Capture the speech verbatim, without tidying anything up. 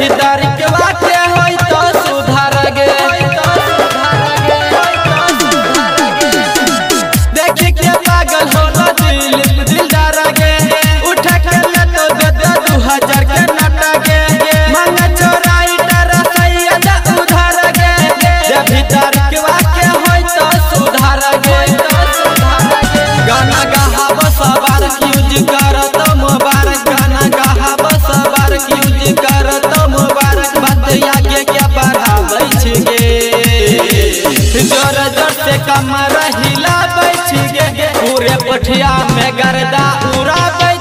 भीतर के वाक्य होई तो सुधार गे देखी के पागल होला दिल दिलदार गे उठ के ले तो दे दू हजार के नटा गे मन चोराई डरा सैयद उधार गे जे भीतर के वाक्य होई तो सुधार गे गाना गाहब सवार यूज कर तो मुबारक गाना गाहब सवार यूज कर तो मुबारक बात आगे क्या बढ़ाबै छी गे जोर जोर से कमर हिलाबै छी गे पूरे पठिया में गर्दा उड़ाबै